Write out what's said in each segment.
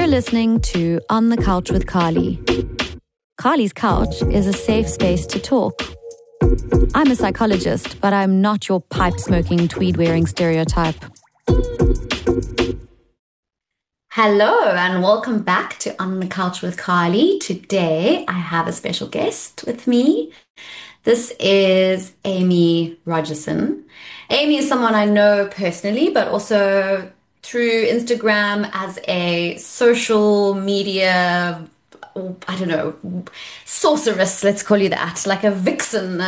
listening to On the Couch with Carly. Carly's Couch is a safe space to talk. I'm a psychologist, but I'm not your pipe-smoking, tweed-wearing stereotype. Hello and welcome back to On the Couch with Carly. Today I have a special guest with me. This is Amy Rogerson. Amy is someone I know personally, but also through Instagram as a social media, I don't know, sorceress, let's call you that, like a vixen.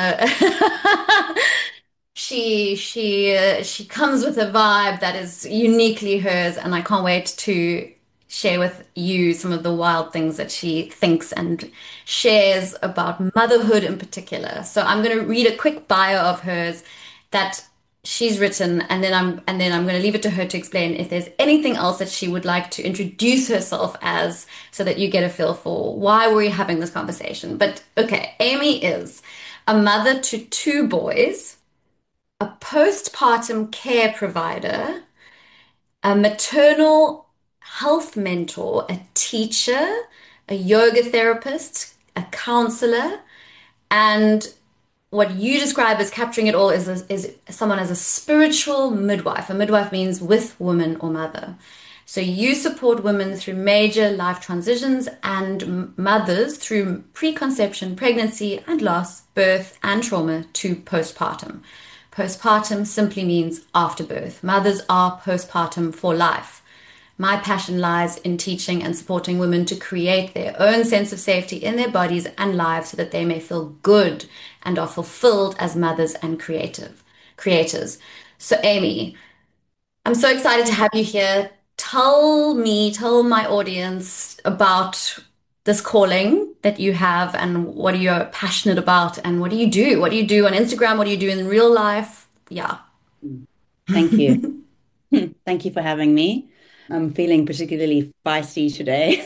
She comes with a vibe that is uniquely hers, and I can't wait to share with you some of the wild things that she thinks and shares about motherhood in particular. So I'm going to read a quick bio of hers that she's written, and then I'm going to leave it to her to explain if there's anything else that she would like to introduce herself as, so that you get a feel for why we're having this conversation. But okay, Amy is a mother to two boys, a postpartum care provider, a maternal health mentor, a teacher, a yoga therapist, a counselor, and what you describe as capturing it all is someone as a spiritual midwife. A midwife means with woman or mother. So you support women through major life transitions and mothers through preconception, pregnancy and loss, birth and trauma to postpartum. Postpartum simply means after birth. Mothers are postpartum for life. My passion lies in teaching and supporting women to create their own sense of safety in their bodies and lives so that they may feel good and are fulfilled as mothers and creators. So Amy, I'm so excited to have you here. Tell my audience about this calling that you have and what are you passionate about and what do you do? What do you do on Instagram? What do you do in real life? Yeah. Thank you. Thank you for having me. I'm feeling particularly feisty today.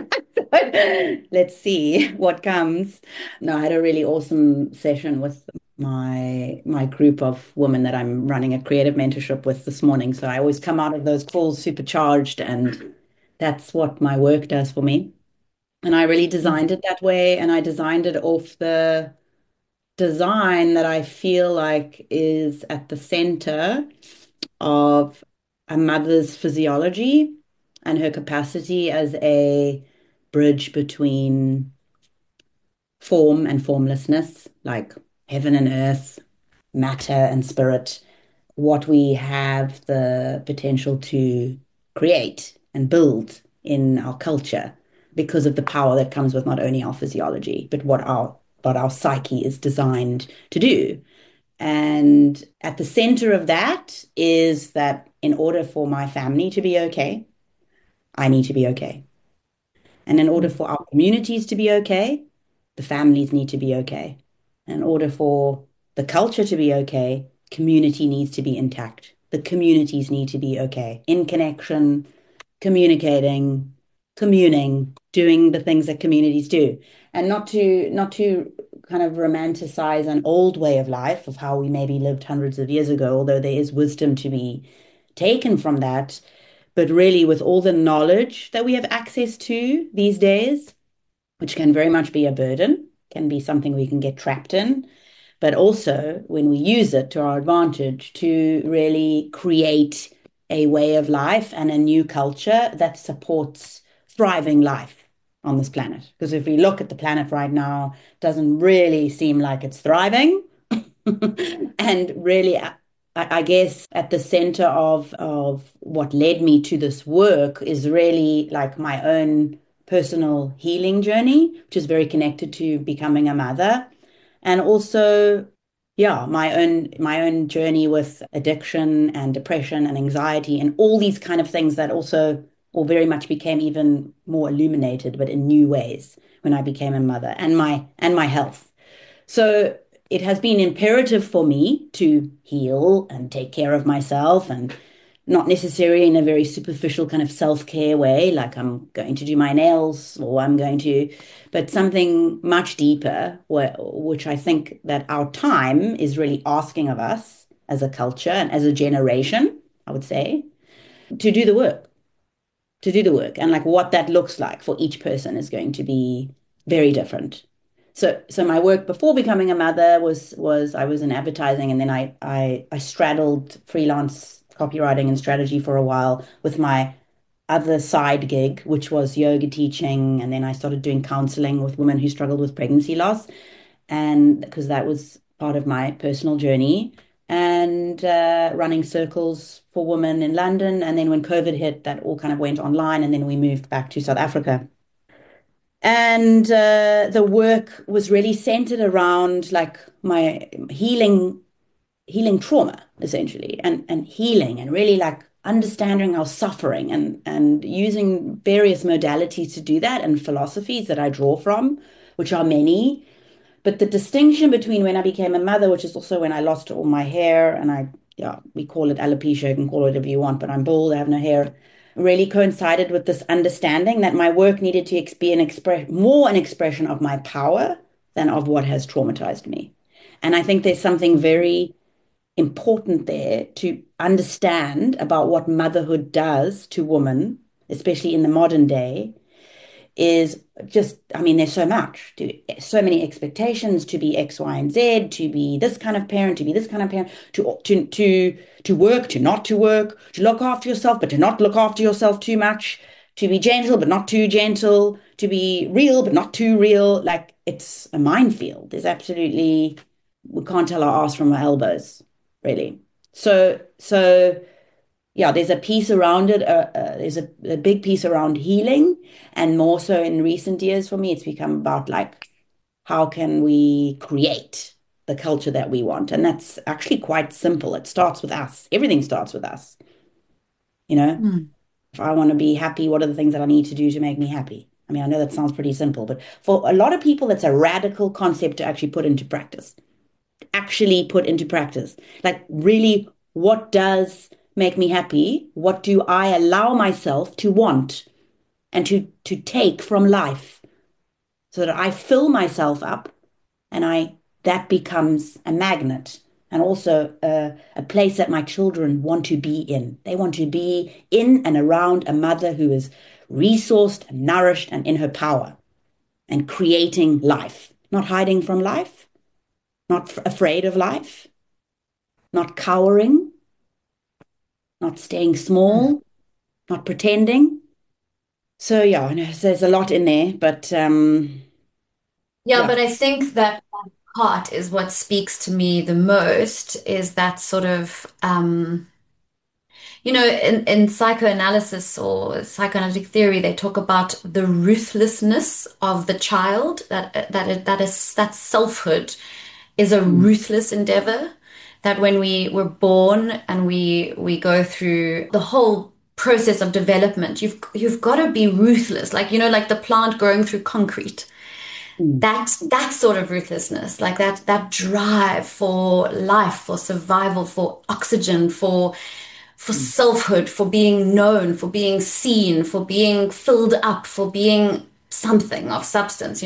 Let's see what comes. No, I had a really awesome session with my group of women that I'm running a creative mentorship with this morning. So I always come out of those calls supercharged, and that's what my work does for me. And I really designed it that way, and I designed it off the design that I feel like is at the center of a mother's physiology and her capacity as a bridge between form and formlessness, like heaven and earth, matter and spirit, what we have the potential to create and build in our culture because of the power that comes with not only our physiology, but what our psyche is designed to do. And at the center of that is that in order for my family to be okay, I need to be okay. And in order for our communities to be okay, the families need to be okay. And in order for the culture to be okay, community needs to be intact. The communities need to be okay, in connection, communicating, communing, doing the things that communities do. And not to kind of romanticize an old way of life of how we maybe lived hundreds of years ago, although there is wisdom to be taken from that. But really, with all the knowledge that we have access to these days, which can very much be a burden, can be something we can get trapped in, but also when we use it to our advantage to really create a way of life and a new culture that supports thriving life on this planet. Because if we look at the planet right now, it doesn't really seem like it's thriving. And really, I guess at the center of what led me to this work is really like my own personal healing journey, which is very connected to becoming a mother. And also, yeah, my own journey with addiction and depression and anxiety and all these kind of things that also or very much became even more illuminated, but in new ways when I became a mother and my health. So it has been imperative for me to heal and take care of myself and not necessarily in a very superficial kind of self-care way, like I'm going to do my nails or but something much deeper, which I think that our time is really asking of us as a culture and as a generation, I would say, to do the work. to do the work. And like what that looks like for each person is going to be very different. So my work before becoming a mother was I was in advertising, and then I straddled freelance copywriting and strategy for a while with my other side gig, which was yoga teaching, and then I started doing counseling with women who struggled with pregnancy loss, and because that was part of my personal journey, and running circles for women in London. And then when COVID hit, that all kind of went online, and then we moved back to South Africa. And the work was really centered around like my healing trauma essentially, and healing and really like understanding our suffering, and using various modalities to do that, and philosophies that I draw from, which are many. But the distinction between when I became a mother, which is also when I lost all my hair, and yeah, we call it alopecia, you can call it whatever you want, but I'm bald, I have no hair, really coincided with this understanding that my work needed to be more an expression of my power than of what has traumatized me. And I think there's something very important there to understand about what motherhood does to women, especially in the modern day, is just, I mean, there's so much, so many expectations to be X, Y, and Z, to be this kind of parent, to be this kind of parent, to work, to not to work, to look after yourself, but to not look after yourself too much, to be gentle, but not too gentle, to be real, but not too real. Like it's a minefield. There's absolutely, we can't tell our ass from our elbows, really. So yeah, there's a piece around it. There's a big piece around healing, and more so in recent years for me, it's become about like how can we create the culture that we want, and that's actually quite simple. It starts with us. Everything starts with us. You know, Mm. if I want to be happy, what are the things that I need to do to make me happy? I mean, I know that sounds pretty simple, but for a lot of people, it's a radical concept to actually put into practice. Actually put into practice. Like, really, what does make me happy? What do I allow myself to want and to take from life so that I fill myself up, and I that becomes a magnet, and also a place that my children want to be in. They want to be in and around a mother who is resourced and nourished and in her power and creating life, not hiding from life, not afraid of life, not cowering, not staying Mm. small, not pretending. So yeah, I know there's a lot in there, but Yeah, yeah. but I think that part is what speaks to me the most is that sort of in psychoanalysis or psychoanalytic theory, they talk about the ruthlessness of the child, that selfhood is a Mm, ruthless endeavor. That when we were born and we go through the whole process of development, you've got to be ruthless, like like the plant growing through concrete. mm, That sort of ruthlessness, like that drive for life, for survival, for oxygen, for mm, selfhood, for being known, for being seen, for being filled up, for being something of substance,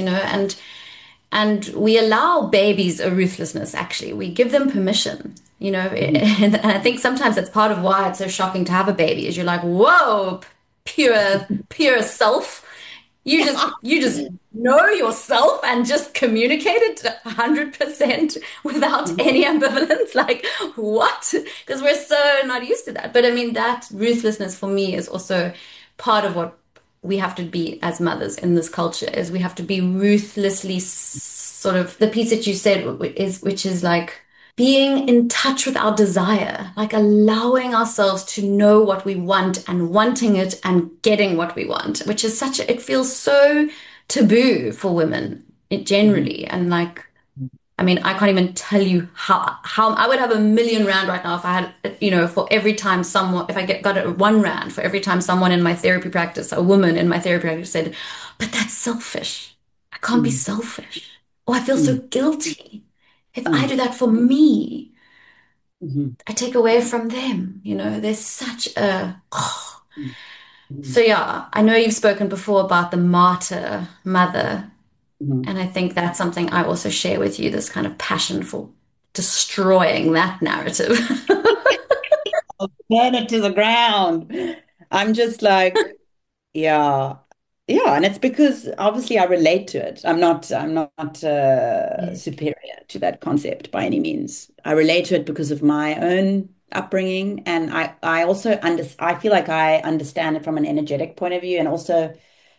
and we allow babies a ruthlessness, actually. We give them permission, mhm, and I think sometimes that's part of why it's so shocking to have a baby, is you're like, whoa, pure self. You just know yourself and just communicate it 100% without mhm, any ambivalence. Like, what? Because we're so not used to that. But I mean, that ruthlessness for me is also part of what we have to be as mothers in this culture, is we have to be ruthlessly sort of the piece that you said is which is like being in touch with our desire, like allowing ourselves to know what we want and wanting it and getting what we want, which is it feels so taboo for women mhm, generally. And like, I mean, I can't even tell you how I would have R1 million right now if I had, for every time someone, if I got it R1 for every time someone in my therapy practice, a woman in my therapy practice said, but that's selfish. I can't be mm, selfish. Oh, I feel so mm, guilty. If I mm, do that for me, mhm, I take away from them. There's such a, mm, so mhm, yeah, I know you've spoken before about the martyr mother. mhm. And I think that's something I also share with you, this kind of passion for destroying that narrative. I'll burn it to the ground. I'm just like, Yeah. Yeah, and it's because obviously I relate to it. I'm not Yeah. superior to that concept by any means. I relate to it because of my own upbringing, and I feel like I understand it from an energetic point of view, and also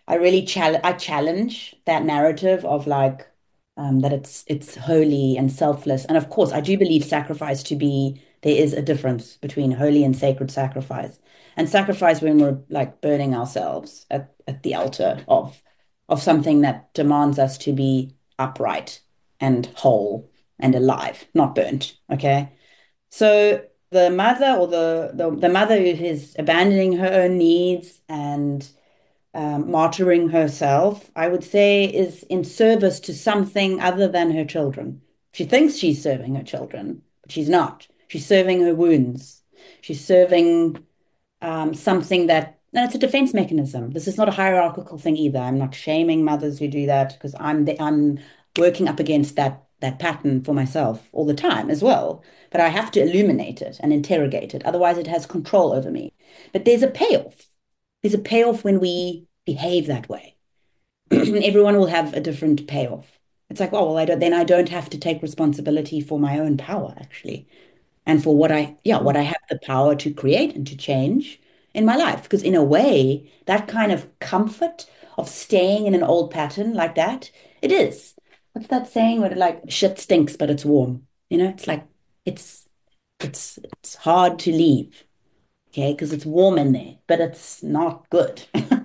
I challenge that narrative of like that it's holy and selfless. And of course, I do believe sacrifice to be there is a difference between holy and sacred sacrifice. And sacrifice when we're like burning ourselves at the altar of something that demands us to be upright and whole and alive, not burnt. Okay. So the mother or the mother who is abandoning her own needs and martyring herself, I would say, is in service to something other than her children. She thinks she's serving her children, but she's not. She's serving her wounds. She's serving something that, no, it's a defense mechanism. This is not a hierarchical thing either. I'm not shaming mothers who do that because I'm working up against that pattern for myself all the time as well. But I have to illuminate it and interrogate it. Otherwise, it has control over me. But there's a payoff. There's a payoff when we behave that way. Everyone will have a different payoff. It's like, oh, well, I don't have to take responsibility for my own power, actually and for what I have the power to create and to change in my life. Because in a way, that kind of comfort of staying in an old pattern like that, it is. What's that saying where like shit stinks, but it's warm? It's like it's it's hard to leave, okay, because it's warm in there, but it's not good.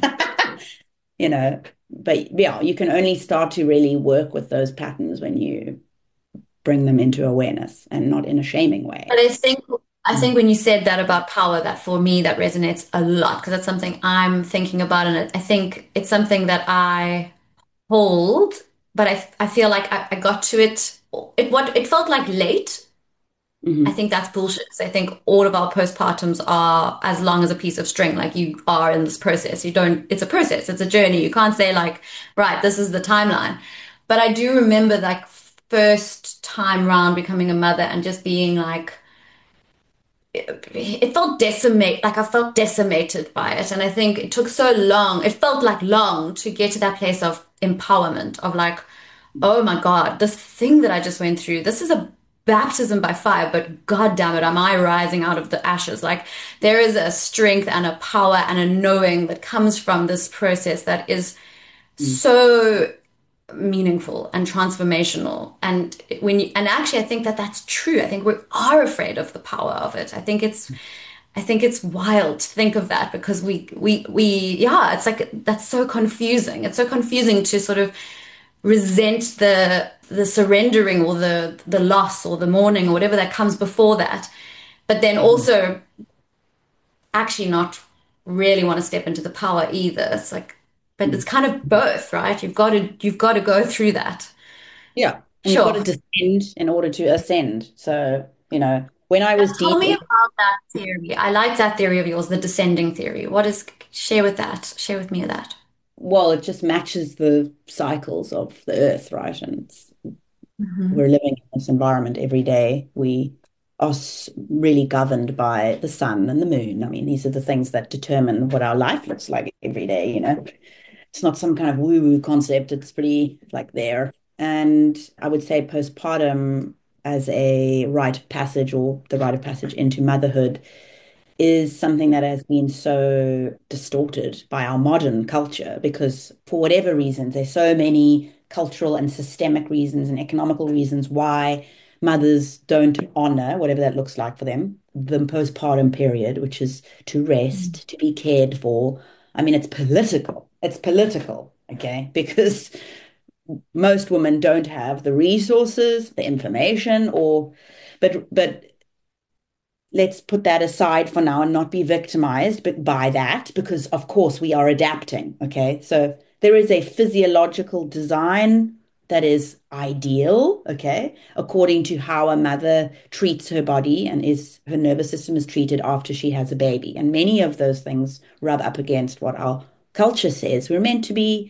you know. But yeah, you can only start to really work with those patterns when you bring them into awareness and not in a shaming But way. I think when you said that about power, that for me that resonates a lot because that's something I'm thinking about, and I think it's something that I hold, but I feel like I got to it. It felt like late. I Mhm. think that's bullshit. 'Cause I think all of our postpartums are as long as a piece of string. Like you are in this process. You don't, it's a process, it's a journey. You can't say like, right, this is the timeline. But I do remember like first time round becoming a mother and just being like, it felt decimate, like I felt decimated by it. And I think it took so long, it felt like long to get to that place of empowerment, of like, oh my God, this thing that I just went through, this is a baptism by fire, but God damn it, am I rising out of the ashes? Like there is a strength and a power and a knowing that comes from this process that is so meaningful and transformational. And and actually I think that that's true. I think we are afraid of the power of it. I think it's wild to think of that because we yeah, it's like that's so confusing. It's so confusing to sort of resent the surrendering or the loss or the mourning or whatever that comes before that. But then Mhm. also actually not really want to step into the power either. It's like, but it's Mhm. kind of both, right? You've got to go through that. Yeah. And you've got to Sure. descend in order to ascend. So, when I was Tell deep me in, about that theory. I like that theory of yours, the descending theory. What is, share with that. Share with me that. well, it just matches the cycles of the earth, right? And we're Hmm. living in this environment every day. We are really governed by the sun and the moon. I mean, these are the things that determine what our life looks like every day. It's not some kind of woo-woo concept. It's pretty like there. And I would say postpartum as a rite of passage or the rite of passage into motherhood is something that has been so distorted by our modern culture because for whatever reasons, there's so many cultural and systemic reasons and economical reasons why mothers don't honor, whatever that looks like for them, the postpartum period, which is to rest, to be cared for. I mean, it's political. It's political, okay? Because most women don't have the resources, the information, but let's put that aside for now and not be victimized by that because of course we are adapting, okay? So there is a physiological design that is ideal, okay, according to how a mother treats her body and is her nervous system is treated after she has a baby, and many of those things rub up against what our culture says we're meant to be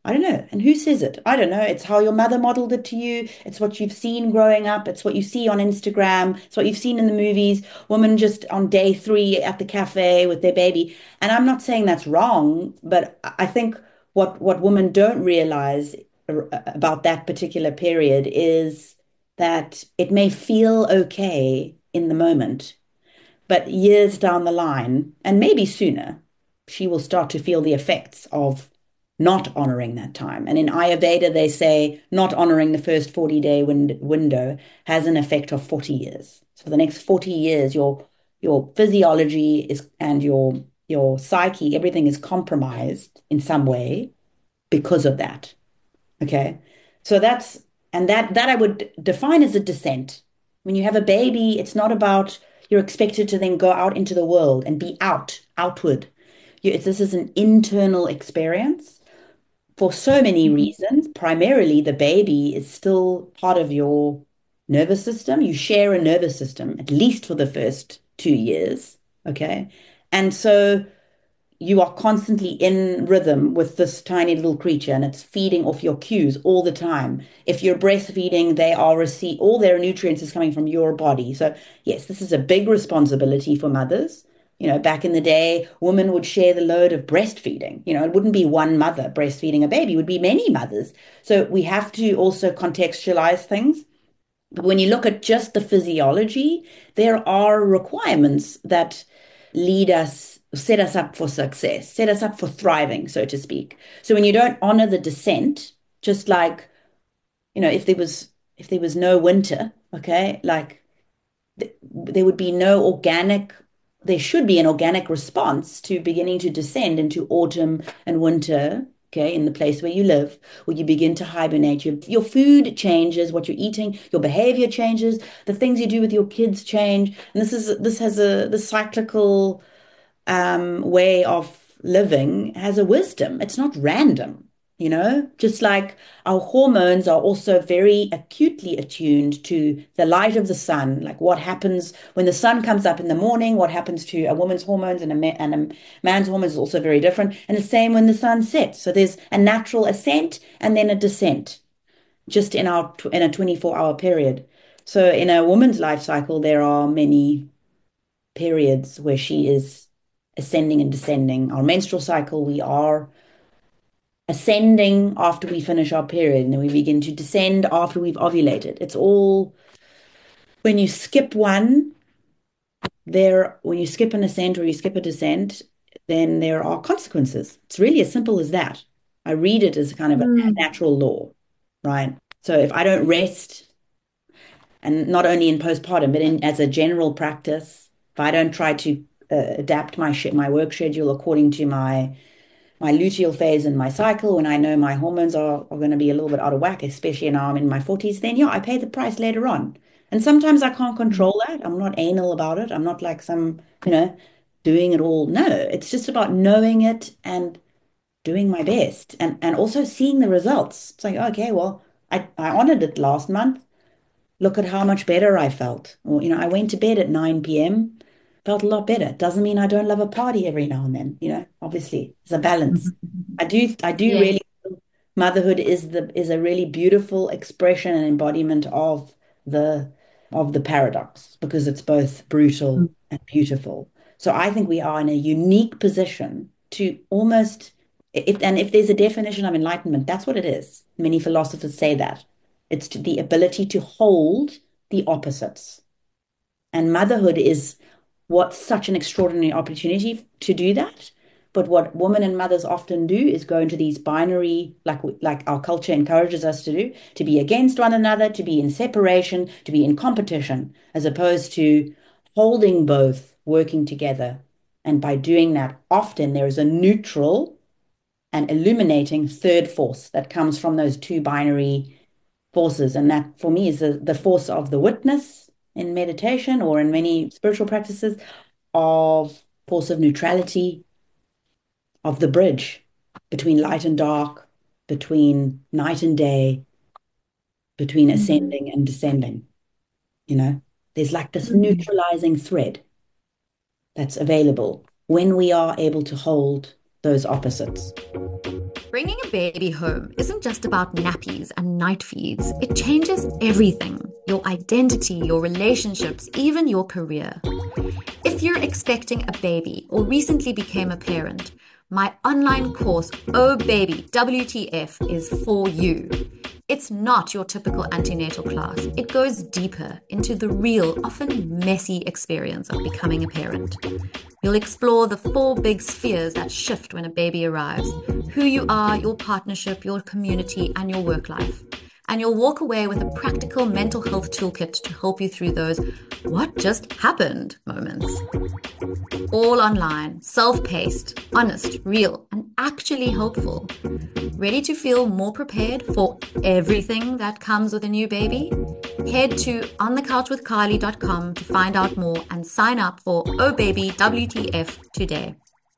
I don't know. And who says it? I don't know. It's how your mother modeled it to you. It's what you've seen growing up. It's what you see on Instagram. It's what you've seen in the movies. Women just on day three at the cafe with their baby. And I'm not saying that's wrong, but I think what women don't realize about that particular period is that it may feel okay in the moment, but years down the line, and maybe sooner, she will start to feel the effects of not honoring that time. And in Ayurveda, they say not honoring the first 40-day window has an effect of 40 years. So for the next 40 years, your physiology is and your psyche, everything is compromised in some way because of that. Okay. So that I would define as a descent. When you have a baby, it's not about you're expected to then go out into the world and be outward. This is an internal experience for so many Mhm. reasons. Primarily, the baby is still part of your nervous system. You share a nervous system, at least for the first 2 years. Okay. And so you are constantly in rhythm with this tiny little creature and it's feeding off your cues all the time. If you're breastfeeding, they are receive all their nutrients is coming from your body. So yes, this is a big responsibility for mothers. Back in the day, women would share the load of breastfeeding. It wouldn't be one mother breastfeeding a baby, it would be many mothers. So we have to also contextualize things. But when you look at just the physiology, there are requirements that set us up for success, set us up for thriving, so to speak. So when you don't honor the descent, just like, if there was no winter, okay, like there would be no organic, there should be an organic response to beginning to descend into autumn and winter, okay, in the place where you live, where you begin to hibernate. Your food changes, what you're eating, your behavior changes, the things you do with your kids change. And this has the cyclical way of living has a wisdom. It's not random, just like our hormones are also very acutely attuned to the light of the sun, like what happens when the sun comes up in the morning, what happens to a woman's hormones and a man's hormones is also very different. And the same when the sun sets. So there's a natural ascent and then a descent just in a 24-hour period. So in a woman's life cycle, there are many periods where she is ascending and descending. Our menstrual cycle, we are ascending after we finish our period, and then we begin to descend after we've ovulated. It's all when you skip when you skip an ascent or you skip a descent, then there are consequences. It's really as simple as that. I read it as kind of a Mm. natural law, right? So if I don't rest, and not only in postpartum, but as a general practice, if I don't try to adapt my work schedule according to my luteal phase in my cycle, when I know my hormones are going to be a little bit out of whack, especially now I'm in my 40s, then yeah, I pay the price later on. And sometimes I can't control that. I'm not anal about it. I'm not like some, doing it all. No, it's just about knowing it and doing my best and also seeing the results. It's like, okay, well, I honored it last month. Look at how much better I felt. Or, I went to bed at 9 p.m., felt a lot better. Doesn't mean I don't love a party every now and then, obviously, it's a balance. I do Yes. really, motherhood is a really beautiful expression and embodiment the of the paradox because it's both brutal and beautiful. So I think we are in a unique position to almost if there's a definition of enlightenment, that's what it is. Many philosophers say that. It's the ability to hold the opposites. And motherhood is what such an extraordinary opportunity to do that. But what women and mothers often do is go into these binary, like our culture encourages us to do, to be against one another, to be in separation, to be in competition, as opposed to holding both, working together. And by doing that, often there is a neutral and illuminating third force that comes from those two binary forces. And that for me is the force of the witness in meditation or in many spiritual practices, of force of neutrality, of the bridge between light and dark, between night and day, between Mhm. ascending and descending. You know, there's like this Mhm. neutralizing thread that's available when we are able to hold those opposites. Bringing a baby home isn't just about nappies and night feeds. It changes everything: your identity, your relationships, even your career. If you're expecting a baby or recently became a parent, my online course, Oh Baby, WTF, is for you. It's not your typical antenatal class. It goes deeper into the real, often messy experience of becoming a parent. You'll explore the four big spheres that shift when a baby arrives: who you are, your partnership, your community, and your work life. And you'll walk away with a practical mental health toolkit to help you through those "what just happened" moments. All online, self-paced, honest, real, and actually helpful. Ready to feel more prepared for everything that comes with a new baby? Head to onthecouchwithcarly.com to find out more and sign up for Oh Baby WTF today.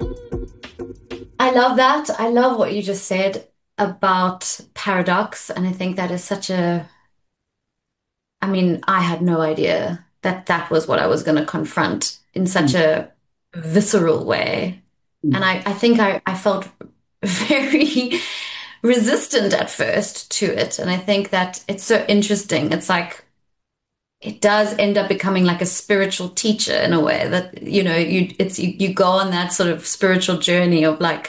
I love that. I love what you just said about paradox. And I think that is such a, I mean, I had no idea that that was what I was going to confront in such Mm, a visceral way. And mm, I think I felt very resistant at first to it. And I think that it's so interesting. It's like, it does end up becoming like a spiritual teacher in a way that, you go on that sort of spiritual journey of like,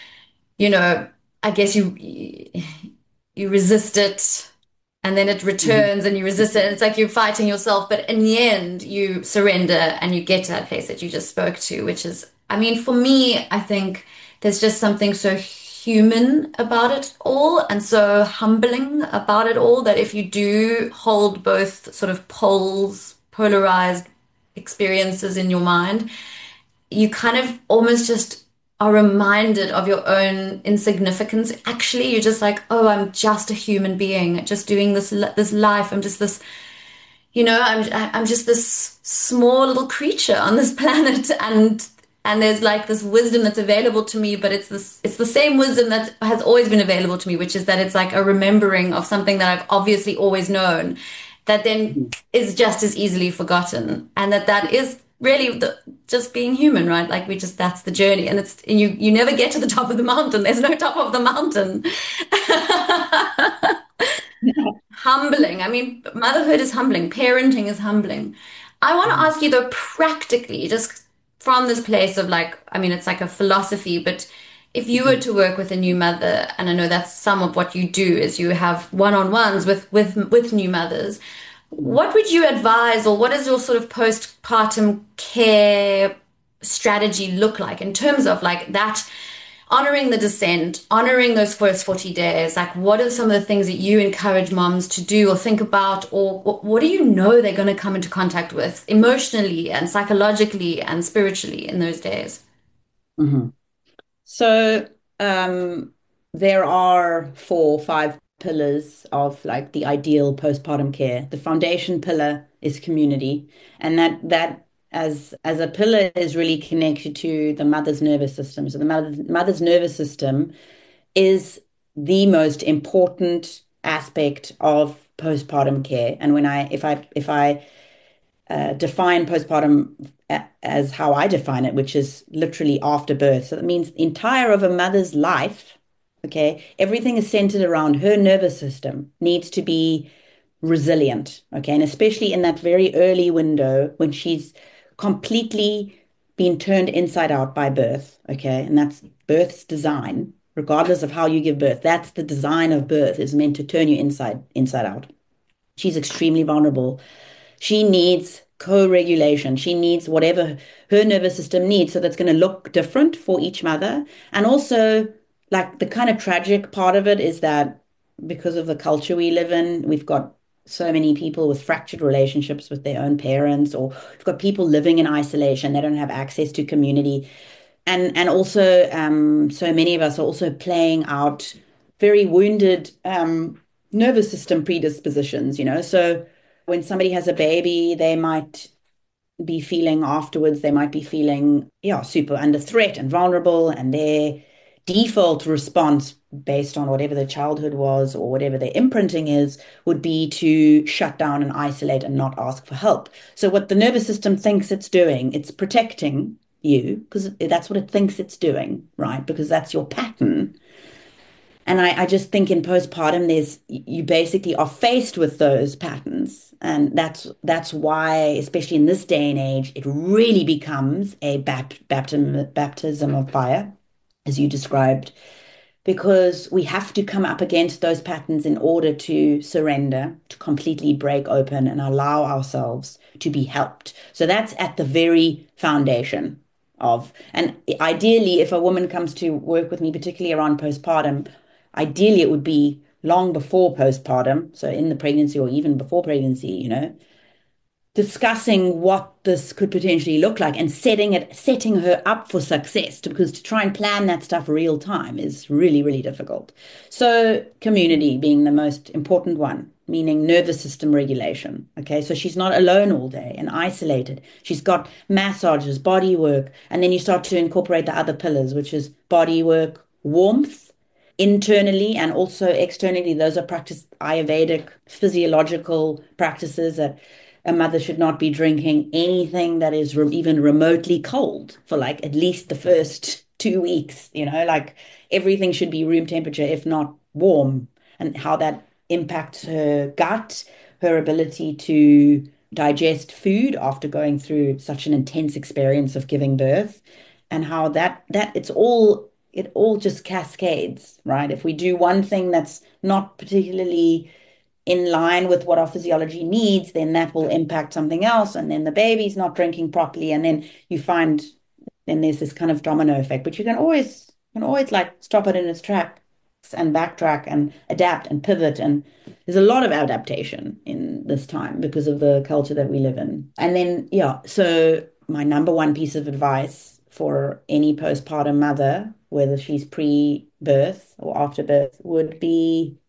I guess you resist it and then it mhm, returns and you resist it. And it's like you're fighting yourself, but in the end, you surrender and you get to that place that you just spoke to, which is, I mean, for me, I think there's just something so human about it all and so humbling about it all that if you do hold both sort of polarized experiences in your mind, you kind of almost just are reminded of your own insignificance. Actually, you're just like, oh, I'm just a human being, just doing this life. I'm just this, I'm just this small little creature on this planet, and there's like this wisdom that's available to me, but it's the same wisdom that has always been available to me, which is that it's like a remembering of something that I've obviously always known, that then mhm. is just as easily forgotten, and that is really just being human, right? Like we just that's the journey, and you never get to the top of the mountain. There's no top of the mountain. Humbling. I mean, motherhood is humbling. Parenting is humbling. I want to Mhm, ask you though, practically, just from this place of like, I mean, it's like a philosophy, but if you were mhm, to work with a new mother, and I know that's some of what you do is you have one-on-ones with new mothers, mhm. what would you advise, or what does your sort of postpartum care strategy look like in terms of like that, honoring the descent, honoring those first 40 days? Like, what are some of the things that you encourage moms to do or think about, or what do you know they're going to come into contact with emotionally and psychologically and spiritually in those days? Mhm. So, um, there are 4 or 5 pillars of like the ideal postpartum care. The foundation pillar is community, and that as a pillar is really connected to the mother's nervous system. So the mother's nervous system is the most important aspect of postpartum care. And when I if I define postpartum as how I define it, which is literally after birth. So that means the entire of a mother's life, okay, everything is centered around her nervous system needs to be resilient, okay, and especially in that very early window when she's completely been turned inside out by birth, okay, and that's birth's design. Regardless of how you give birth, that's the design of birth is meant to turn you inside out. She's extremely vulnerable. She needs co-regulation. She needs whatever her nervous system needs. So that's going to look different for each mother. And also, like the kind of tragic part of it is that because of the culture we live in, we've got so many people with fractured relationships with their own parents, or we've got people living in isolation. They don't have access to community. And also, so many of us are also playing out very wounded nervous system predispositions, you know. So when somebody has a baby, they might be feeling afterwards, they might be feeling, yeah, super under threat and vulnerable, and their default response based on whatever their childhood was or whatever their imprinting is would be to shut down and isolate and not ask for help. So what the nervous system thinks it's doing, it's protecting you because that's what it thinks it's doing, right? Because that's your pattern. And I just think in postpartum, you basically are faced with those patterns. And that's why, especially in this day and age, it really becomes a baptism of fire, as you described, because we have to come up against those patterns in order to surrender, to completely break open and allow ourselves to be helped. So that's at the very foundation of, and ideally, if a woman comes to work with me, particularly around postpartum, ideally it would be long before postpartum, so in the pregnancy or even before pregnancy, discussing what this could potentially look like and setting her up for success, because to try and plan that stuff real time is really, really difficult. So community being the most important one, meaning nervous system regulation. Okay, so she's not alone all day and isolated. She's got massages, body work, and then you start to incorporate the other pillars, which is body work, warmth, internally and also externally. Those are practice Ayurvedic physiological practices that a mother should not be drinking anything that is even remotely cold for like at least the first 2 weeks, like everything should be room temperature, if not warm, and how that impacts her gut, her ability to digest food after going through such an intense experience of giving birth, and how that it all just cascades, right? If we do one thing that's not particularly in line with what our physiology needs, then that will impact something else. And then the baby's not drinking properly. And then you find then there's this kind of domino effect. But you can always like stop it in its tracks and backtrack and adapt and pivot. And there's a lot of adaptation in this time because of the culture that we live in. And then, yeah, so my number one piece of advice for any postpartum mother, whether she's pre-birth or after birth, would be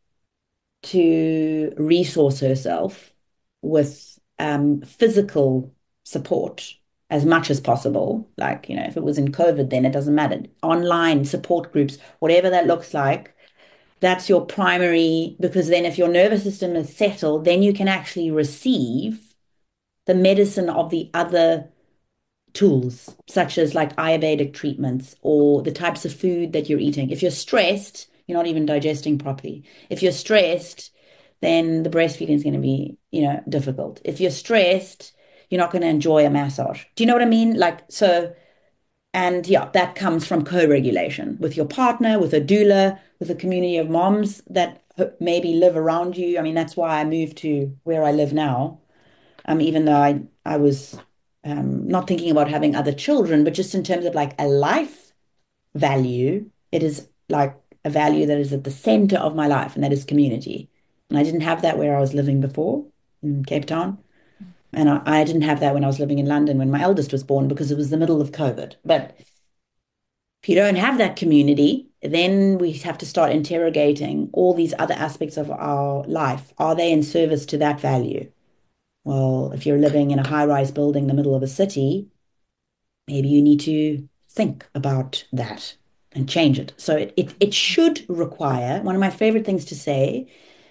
to resource herself with physical support as much as possible. Like, if it was in COVID, then it doesn't matter. Online support groups, whatever that looks like, that's your primary, because then if your nervous system is settled, then you can actually receive the medicine of the other tools, such as like Ayurvedic treatments or the types of food that you're eating. If you're stressed, you're not even digesting properly. If you're stressed, then the breastfeeding is going to be, difficult. If you're stressed, you're not going to enjoy a massage. Do you know what I mean? Like, so, and yeah, that comes from co-regulation with your partner, with a doula, with a community of moms that maybe live around you. I mean, that's why I moved to where I live now, even though I was not thinking about having other children, but just in terms of like a life value, it is like a value that is at the center of my life, and that is community. And I didn't have that where I was living before in Cape Town. And I didn't have that when I was living in London when my eldest was born because it was the middle of COVID. But if you don't have that community, then we have to start interrogating all these other aspects of our life. Are they in service to that value? Well, if you're living in a high-rise building in the middle of a city, maybe you need to think about that and change it. So it should require, one of my favorite things to say,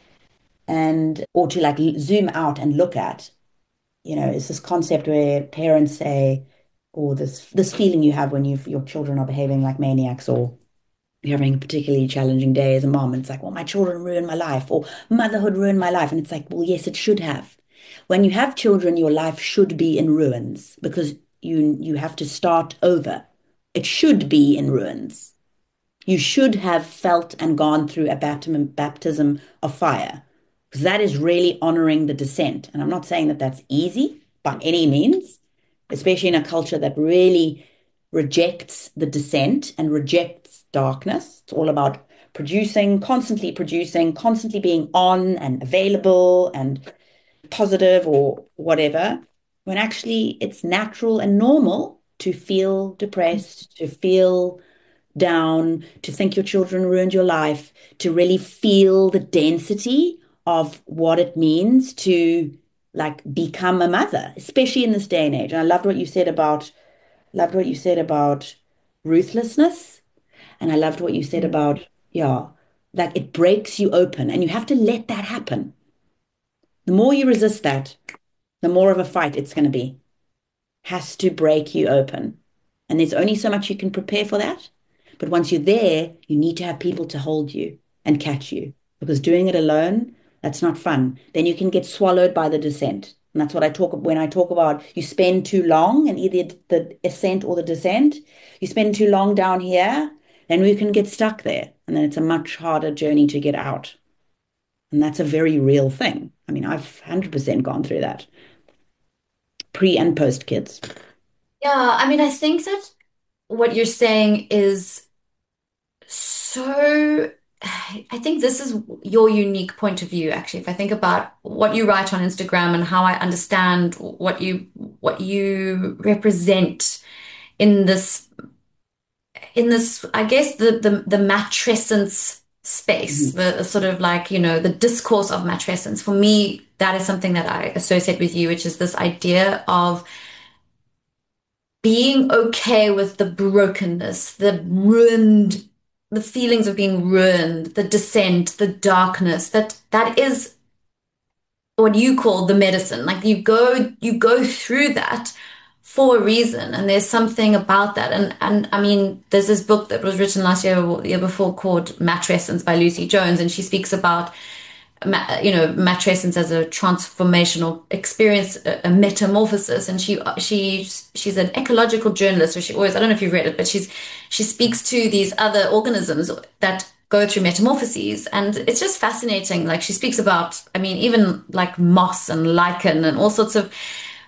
and or to like zoom out and look at, is this concept where parents say, or this feeling you have when your children are behaving like maniacs, or you're having a particularly challenging day as a mom, and it's like, well, my children ruined my life, or motherhood ruined my life. And it's like, well, yes, it should have. When you have children, your life should be in ruins because you have to start over. It should be in ruins. You should have felt and gone through a baptism of fire, because that is really honoring the descent. And I'm not saying that that's easy by any means, especially in a culture that really rejects the descent and rejects darkness. It's all about producing, constantly being on and available and positive or whatever, when actually it's natural and normal to feel depressed, to feel down, to think your children ruined your life, to really feel the density of what it means to like become a mother, especially in this day and age. And I loved what you said about ruthlessness. And I loved what you said Mm. about, yeah, like it breaks you open and you have to let that happen. The more you resist that, the more of a fight it's going to be. Has to break you open. And there's only so much you can prepare for that. But once you're there, you need to have people to hold you and catch you. Because doing it alone, that's not fun. Then you can get swallowed by the descent. And that's what I talk when I talk about you spend too long in either the ascent or the descent. You spend too long down here, then we can get stuck there. And then it's a much harder journey to get out. And that's a very real thing. I mean, I've 100% gone through that, pre and post kids. Yeah, I mean, I think that what you're saying is so, I think this is your unique point of view, actually. If I think about what you write on Instagram and how I understand what you represent in this, I guess the matrescence space, Mhm. the sort of like, the discourse of matrescence. For me, that is something that I associate with you, which is this idea of being okay with the brokenness, the feelings of being ruined, the descent, the darkness, that is what you call the medicine. Like you go through that for a reason, and there's something about that. And I mean, there's this book that was written last year or the year before called Matrescence by Lucy Jones, and she speaks about matrescence as a transformational experience, a metamorphosis. And she's an ecological journalist, so she always, I don't know if you've read it, but she speaks to these other organisms that go through metamorphoses, and it's just fascinating. Like she speaks about, I mean, even like moss and lichen and all sorts of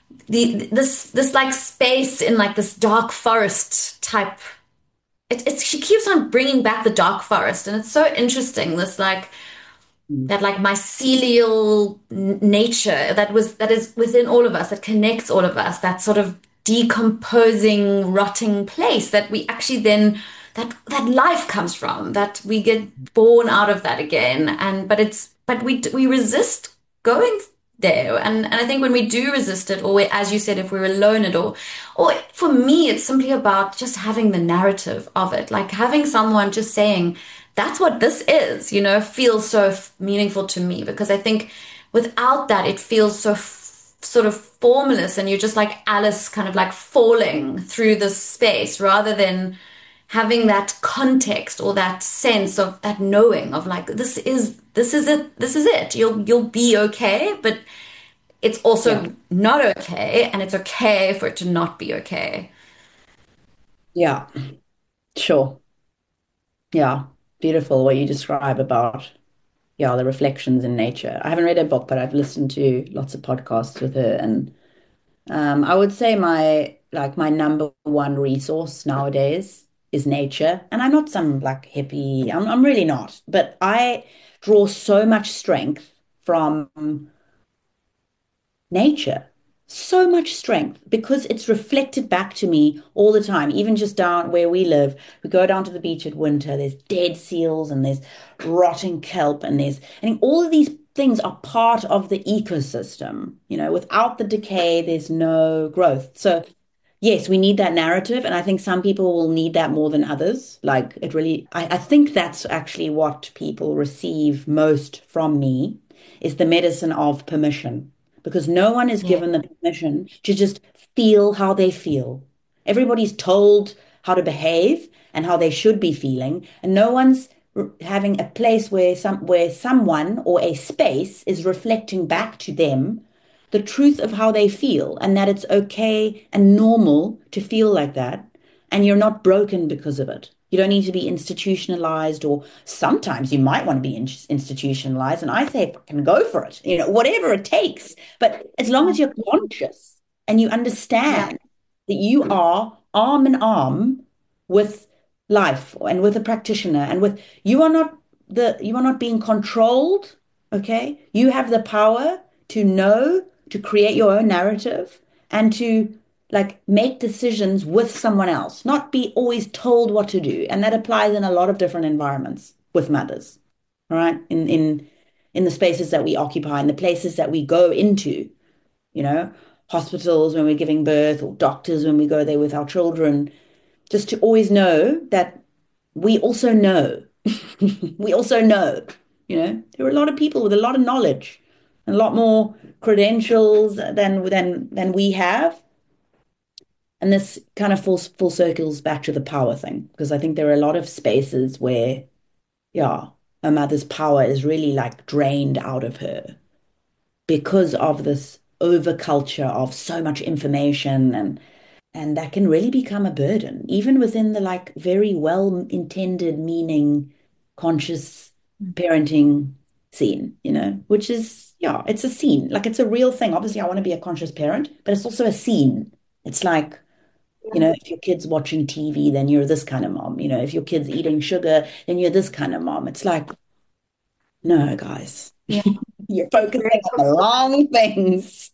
this like space in like this dark forest type. She keeps on bringing back the dark forest, and it's so interesting. This like Mm. that like mycelial nature that is within all of us, that connects all of us, that sort of decomposing, rotting place that we actually then that life comes from, that we get born out of that again. And but we resist going there. And I think when we do resist it, or as you said, if we're alone at all, or for me, it's simply about just having the narrative of it, like having someone just saying, that's what this is, feels so meaningful to me, because I think without that, it feels so sort of formless, and you're just like Alice kind of like falling through this space rather than having that context or that sense of that knowing of like this is it, you'll be okay, but it's Yeah. also not okay, and it's okay for it to not be okay. Yeah. Sure. Yeah. Beautiful what you describe about, yeah, the reflections in nature. I haven't read her book, but I've listened to lots of podcasts with her. And I would say my number one resource nowadays is nature. And I'm not some like hippie. I'm really not. But I draw so much strength from nature. So much strength because it's reflected back to me all the time. Even just down where we live, we go down to the beach at winter, there's dead seals and there's rotting kelp and all of these things are part of the ecosystem. Without the decay, there's no growth. So yes, we need that narrative, and I think some people will need that more than others. Like it really, I think that's actually what people receive most from me is the medicine of permission, because no one is Yeah. given the permission to just feel how they feel. Everybody's told how to behave and how they should be feeling, and no one's having a place where someone or a space is reflecting back to them the truth of how they feel and that it's okay and normal to feel like that. And you're not broken because of it. You don't need to be institutionalized, or sometimes you might want to be institutionalized. And I say, fucking go for it, whatever it takes. But as long as you're conscious and you Yeah. understand that you are arm in arm with life and with a practitioner and with you are not being controlled, okay? You have the power to know, to create your own narrative and to like make decisions with someone else, not be always told what to do. And that applies in a lot of different environments with mothers, all right? In the spaces that we occupy, in the places that we go into, you know, hospitals when we're giving birth or doctors when we go there with our children, just to always know that we also know. We also know, there are a lot of people with a lot of knowledge and a lot more credentials than we have. And this kind of full circles back to the power thing, because I think there are a lot of spaces where, yeah. a mother's power is really like drained out of her because of this overculture of so much information, and that can really become a burden, even within the like very well-intended meaning conscious parenting scene, which is, yeah, it's a scene. Like it's a real thing. Obviously, I want to be a conscious parent, but it's also a scene. It's like, if your kid's watching TV, then you're this kind of mom. If your kid's eating sugar, then you're this kind of mom. It's like, no, guys, Yeah. you're focusing on the wrong things.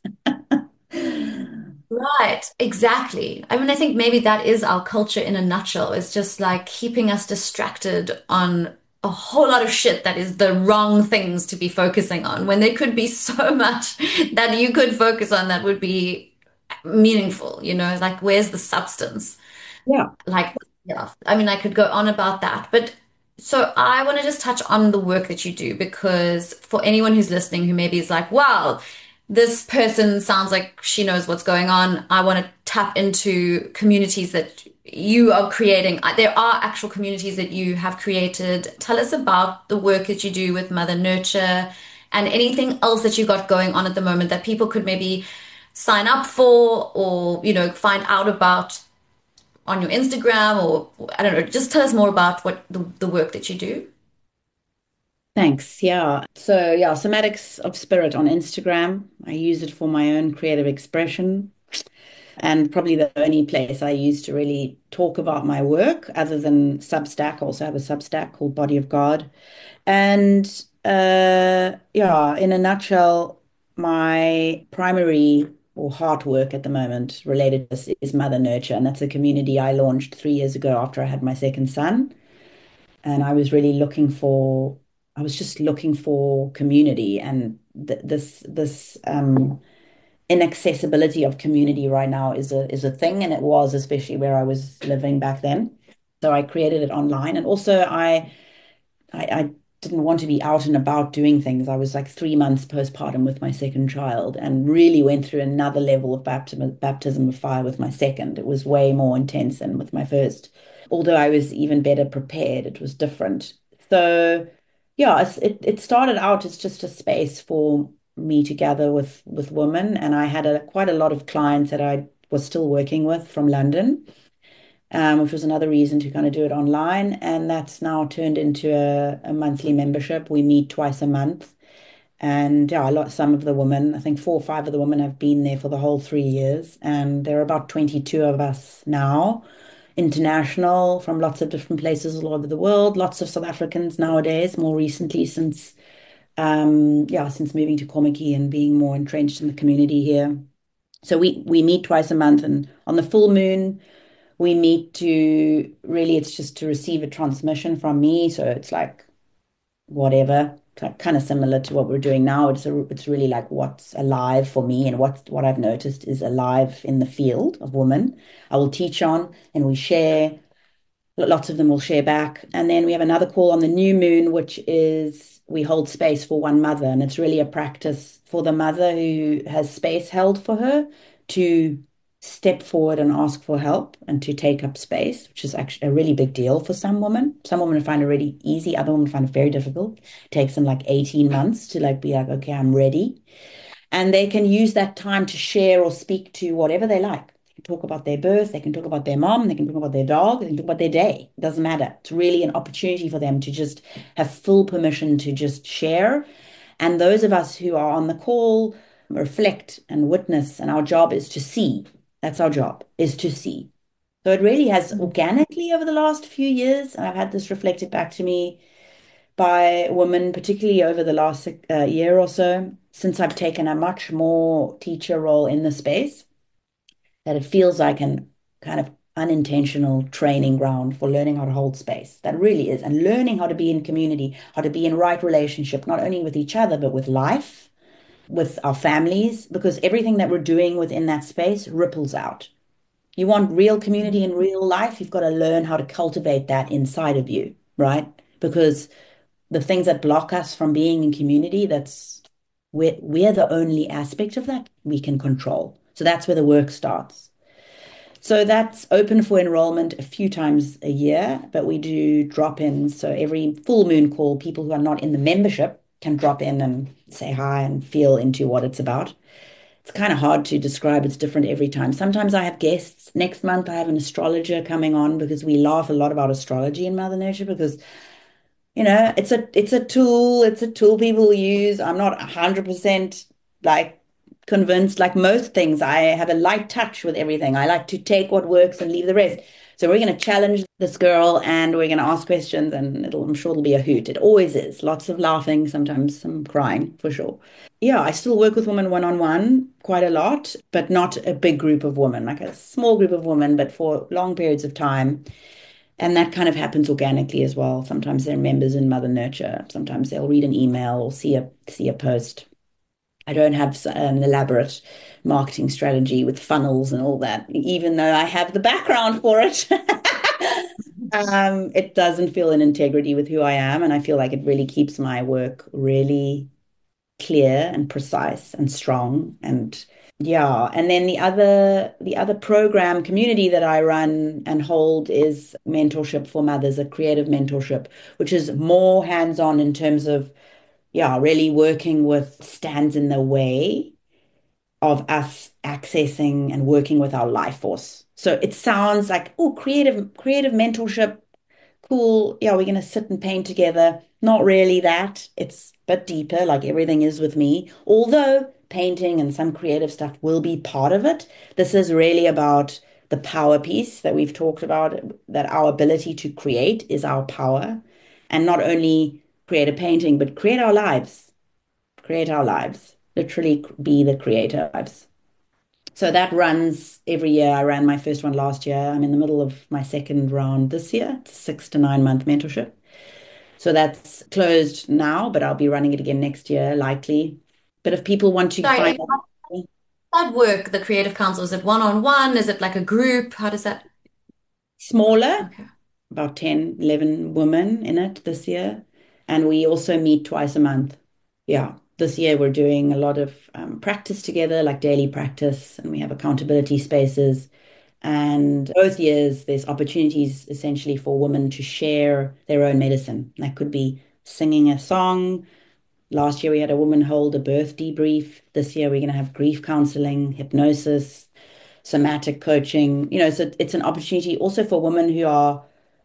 Right, exactly. I mean, I think maybe that is our culture in a nutshell. It's just like keeping us distracted on a whole lot of shit that is the wrong things to be focusing on when there could be so much that you could focus on that would be meaningful, like where's the substance? Yeah, Like, yeah, I mean, I could go on about that, but so I want to just touch on the work that you do because for anyone who's listening who maybe is like, wow, this person sounds like she knows what's going on. I want to tap into communities that you are creating. There are actual communities that you have created. Tell us about the work that you do with Mother Nurture and anything else that you got going on at the moment that people could maybe sign up for or, find out about on your Instagram or I don't know, just tell us more about what the work that you do. thanks. Yeah. So, yeah, Somatics of Spirit on Instagram. I use it for my own creative expression, and probably the only place I use to really talk about my work other than Substack. I also have a Substack called Body of God. And yeah, in a nutshell, my primary or heart work at the moment related to this is Mother Nurture. And that's a community I launched 3 years ago after I had my second son. And I was really I was just looking for community, and this inaccessibility of community right now is a thing, and it was especially where I was living back then. So I created it online, and also I didn't want to be out and about doing things. I was like 3 months postpartum with my second child, and really went through another level of baptism of fire with my second. It was way more intense than with my first. Although I was even better prepared, it was different. So yeah, it started out as just a space for me to gather with women, and I had quite a lot of clients that I was still working with from London, which was another reason to kind of do it online. And that's now turned into a monthly membership. We meet twice a month. And yeah, some of the women, I think 4 or 5 of the women have been there for the whole 3 years. And there are about 22 of us now, international from lots of different places all over the world, lots of South Africans nowadays, more recently since moving to Kommetjie and being more entrenched in the community here. So we meet twice a month, and on the full moon, we meet to really, it's just to receive a transmission from me. So it's like whatever, kind of similar to what we're doing now. It's really like what's alive for me, and what I've noticed is alive in the field of women. I will teach on, and we share. Lots of them will share back. And then we have another call on the new moon, which is we hold space for one mother. And it's really a practice for the mother who has space held for her to step forward and ask for help and to take up space, which is actually a really big deal for some women. Some women find it really easy, other women find it very difficult. It takes them like 18 months to like be like, okay, I'm ready. And they can use that time to share or speak to whatever they like. They can talk about their birth, they can talk about their mom, they can talk about their dog, they can talk about their day. It doesn't matter. It's really an opportunity for them to just have full permission to just share. And those of us who are on the call reflect and witness, and our job is to see. That's our job, is to see. So it really has organically over the last few years, and I've had this reflected back to me by women, particularly over the last year or so, since I've taken a much more teacher role in the space, that it feels like an kind of unintentional training ground for learning how to hold space. That really is. And learning how to be in community, how to be in right relationship, not only with each other, but with life, with our families, because everything that we're doing within that space ripples out. You want real community in real life, you've got to learn how to cultivate that inside of you, right? Because the things that block us from being in community, we're the only aspect of that we can control. So that's where the work starts. So that's open for enrollment a few times a year, but we do drop-ins. So every full moon call, people who are not in the membership can drop in and say hi and feel into what it's about. It's kind of hard to describe. It's different every time. Sometimes I have guests. Next month, I have an astrologer coming on because we laugh a lot about astrology in Mother Nature because it's a tool people use. I'm not 100% like convinced. Like most things, I have a light touch with everything. I like to take what works and leave the rest. So we're going to challenge this girl and we're going to ask questions and I'm sure it'll be a hoot. It always is. Lots of laughing, sometimes some crying for sure. Yeah, I still work with women one-on-one quite a lot, but not a big group of women, like a small group of women, but for long periods of time. And that kind of happens organically as well. Sometimes they're members in Mother Nurture. Sometimes they'll read an email or see a post. I don't have an elaborate marketing strategy with funnels and all that, even though I have the background for it. It doesn't feel in integrity with who I am, and I feel like it really keeps my work really clear and precise and strong and yeah, and then the other program community that I run and hold is mentorship for mothers, a creative mentorship, which is more hands-on in terms of yeah, really working with stands in the way of us accessing and working with our life force. So it sounds like, oh, creative mentorship, cool. Yeah, we're going to sit and paint together. Not really that. It's a bit deeper, like everything is with me. Although painting and some creative stuff will be part of it. This is really about the power piece that we've talked about, that our ability to create is our power. And not only create a painting, but create our lives. Create our lives. Literally be the creator lives. So that runs every year. I ran my first one last year. I'm in the middle of my second round this year. It's a 6 to 9 month mentorship. So that's closed now, but I'll be running it again next year, likely. But if people want to Sorry, find and how does that work, the Creative Council? Is it one-on-one? Is it like a group? How does that? smaller, Okay. about 10, 11 women in it this year. And we also meet twice a month. Yeah. This year we're doing a lot of practice together, like daily practice, and we have accountability spaces. And both years, there's opportunities essentially for women to share their own medicine. That could be singing a song. Last year, we had a woman hold a birth debrief. This year, we're going to have grief counseling, hypnosis, somatic coaching. So it's an opportunity also for women who are.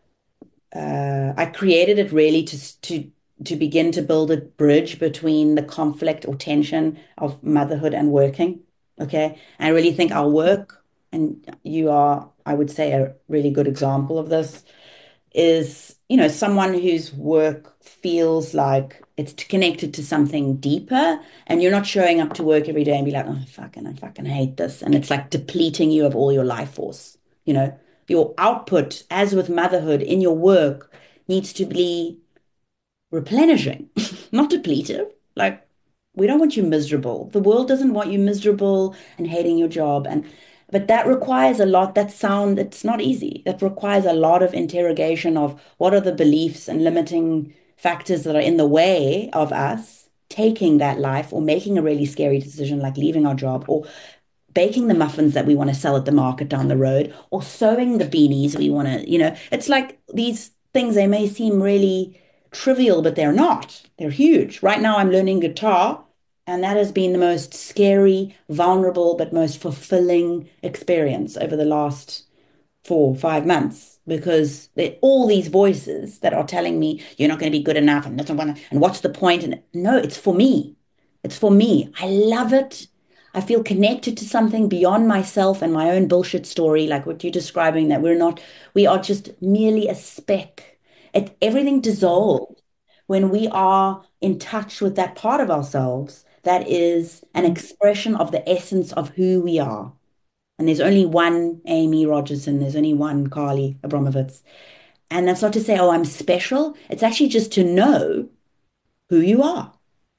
I created it really to begin to build a bridge between the conflict or tension of motherhood and working. Okay. I really think our work, and you are, I would say, a really good example of this, is, someone whose work feels like it's connected to something deeper, and you're not showing up to work every day and be like, oh, I fucking hate this. And it's like depleting you of all your life force. Your output, as with motherhood in your work, needs to be replenishing, not depletive. Like, we don't want you miserable. The world doesn't want you miserable and hating your job. But that requires a lot. It's not easy. That requires a lot of interrogation of what are the beliefs and limiting factors that are in the way of us taking that life or making a really scary decision like leaving our job or baking the muffins that we want to sell at the market down the road or sewing the beanies we want to, it's like these things, they may seem really trivial, but they're not. They're huge. Right now, I'm learning guitar, and that has been the most scary, vulnerable, but most fulfilling experience over the last 4 or 5 months because there are all these voices that are telling me you're not going to be good enough and what's the point? And no, it's for me. It's for me. I love it. I feel connected to something beyond myself and my own bullshit story, like what you're describing, that we are just merely a speck. Everything dissolves when we are in touch with that part of ourselves that is an expression of the essence of who we are. And there's only one Amy Rogerson, there's only one Carly Abramovitz. And that's not to say, oh, I'm special. It's actually just to know who you are.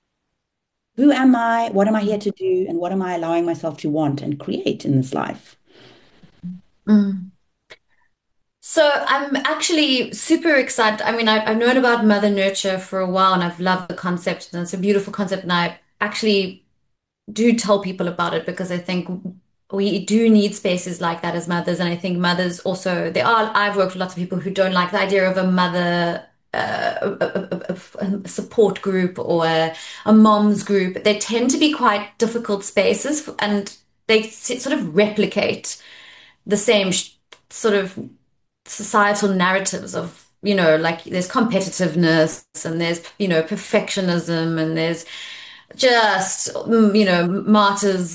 Who am I? What am I here to do? And what am I allowing myself to want and create in this life? Mm. So I'm actually super excited. I mean, I've known about Mother Nurture for a while and I've loved the concept and it's a beautiful concept. And I actually do tell people about it because I think we do need spaces like that as mothers. And I think mothers also, I've worked with lots of people who don't like the idea of a mother, a support group or a mom's group. They tend to be quite difficult spaces and they sort of replicate the same sort of societal narratives of, like there's competitiveness and there's, perfectionism and there's just, martyrs,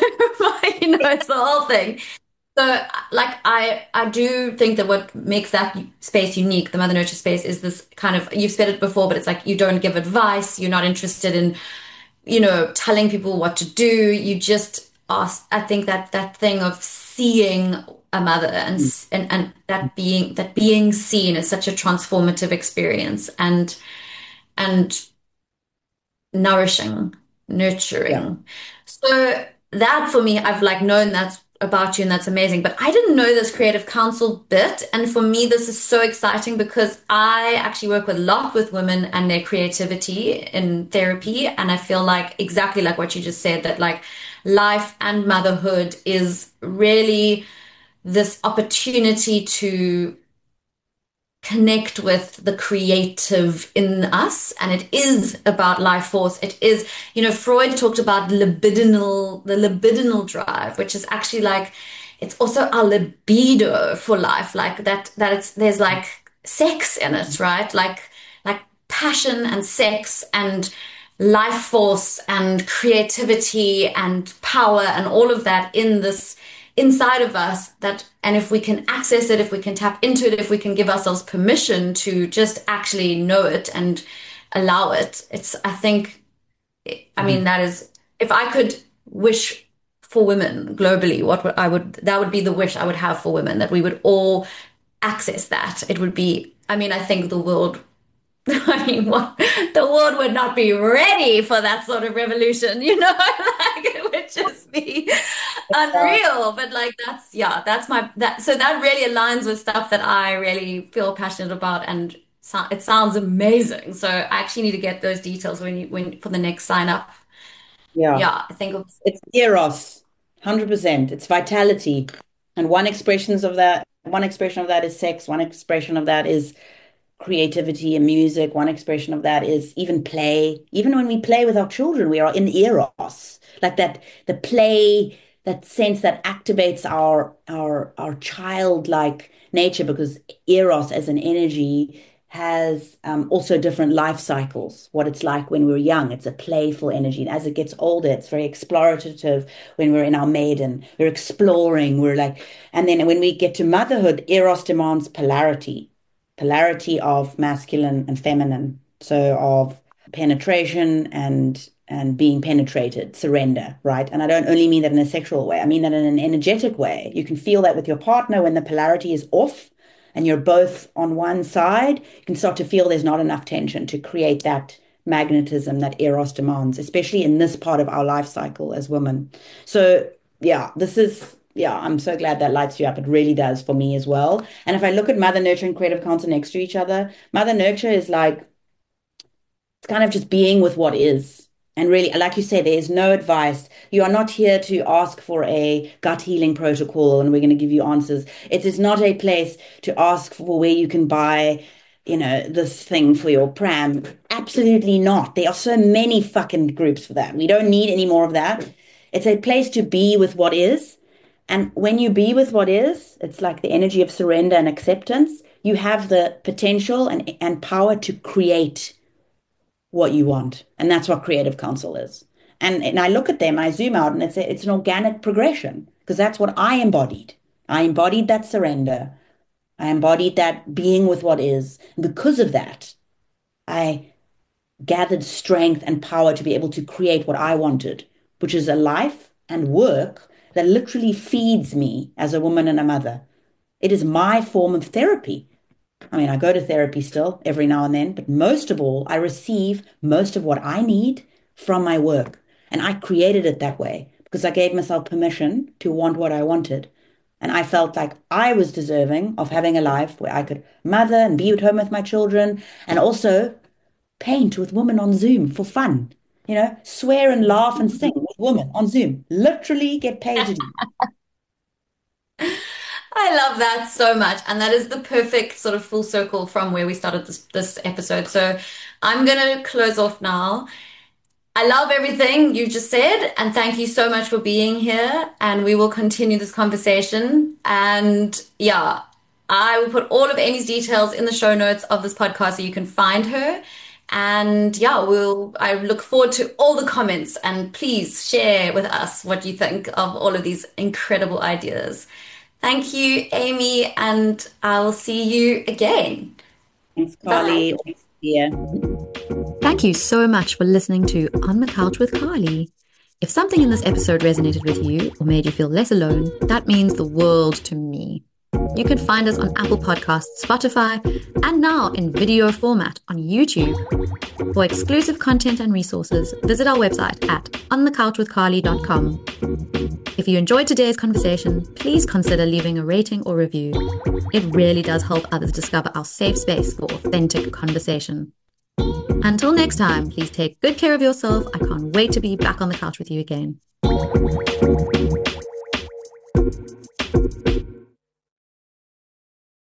it's the whole thing. So, like, I do think that what makes that space unique, the Mother Nurture space, is this kind of, you've said it before, but it's like you don't give advice, you're not interested in, telling people what to do. You just ask, I think that thing of seeing a mother and that being seen is such a transformative experience and nourishing, Yeah. nurturing. So that for me, I've like known that's about you and that's amazing. But I didn't know this creative counsel bit. And for me, this is so exciting because I actually work with a lot with women and their creativity in therapy. And I feel like exactly like what you just said, that like life and motherhood is really this opportunity to connect with the creative in us, and it is about life force. It is, Freud talked about the libidinal drive, which is actually like it's also our libido for life, like that it's there's like sex in it, right? Like passion and sex and life force and creativity and power and all of that in this inside of us. That, and if we can access it, if we can tap into it, if we can give ourselves permission to just actually know it and allow it, it's, I think, I mean, Mhm. that is, if I could wish for women globally, that would be the wish I would have for women, that we would all access that. It would be, I mean, I think the world I mean, what, the world would not be ready for that sort of revolution, like it would just be unreal. But like yeah, so that really aligns with stuff that I really feel passionate about, and it sounds amazing. So I actually need to get those details when for the next sign up. Yeah. Yeah, I think It's eros, 100%. It's vitality. And one expression of that is sex, one expression of that is creativity and music. One expression of that is even play. Even when we play with our children, we are in eros. Like that, the play, that sense that activates our childlike nature, because eros as an energy has also different life cycles. What it's like when we're young, it's a playful energy. And as it gets older, it's very explorative. When we're in our maiden, we're exploring, we're like, and then when we get to motherhood, eros demands polarity of masculine and feminine. So of penetration and being penetrated, surrender, right? And I don't only mean that in a sexual way. I mean that in an energetic way. You can feel that with your partner when the polarity is off and you're both on one side. You can start to feel there's not enough tension to create that magnetism that Eros demands, especially in this part of our life cycle as women. So yeah, I'm so glad that lights you up. It really does for me as well. And if I look at Mother Nurture and Creative Counsel next to each other, Mother Nurture is like, it's kind of just being with what is. And really, like you say, there's no advice. You are not here to ask for a gut healing protocol and we're going to give you answers. It is not a place to ask for where you can buy, this thing for your pram. Absolutely not. There are so many fucking groups for that. We don't need any more of that. It's a place to be with what is. And when you be with what is, it's like the energy of surrender and acceptance. You have the potential and power to create what you want. And that's what creative counsel is. And I look at them, I zoom out, and it's an organic progression because that's what I embodied. I embodied that surrender. I embodied that being with what is. And because of that, I gathered strength and power to be able to create what I wanted, which is a life and work that literally feeds me as a woman and a mother. It is my form of therapy. I mean, I go to therapy still every now and then, but most of all, I receive most of what I need from my work. And I created it that way because I gave myself permission to want what I wanted. And I felt like I was deserving of having a life where I could mother and be at home with my children and also paint with women on Zoom for fun, swear and laugh and sing with women on Zoom, literally get paid to do. I love that so much. And that is the perfect sort of full circle from where we started this episode. So I'm gonna close off now. I love everything you just said, and thank you so much for being here. And we will continue this conversation. And yeah, I will put all of Amy's details in the show notes of this podcast so you can find her. And yeah, I look forward to all the comments, and please share with us what you think of all of these incredible ideas. Thank you, Amy, and I'll see you again. Thanks, Bye. Carly. Yeah. Thank you so much for listening to On the Couch with Carly. If something in this episode resonated with you or made you feel less alone, that means the world to me. You can find us on Apple Podcasts, Spotify, and now in video format on YouTube. For exclusive content and resources, visit our website at onthecouchwithcarly.com. If you enjoyed today's conversation, please consider leaving a rating or review. It really does help others discover our safe space for authentic conversation. Until next time, please take good care of yourself. I can't wait to be back on the couch with you again.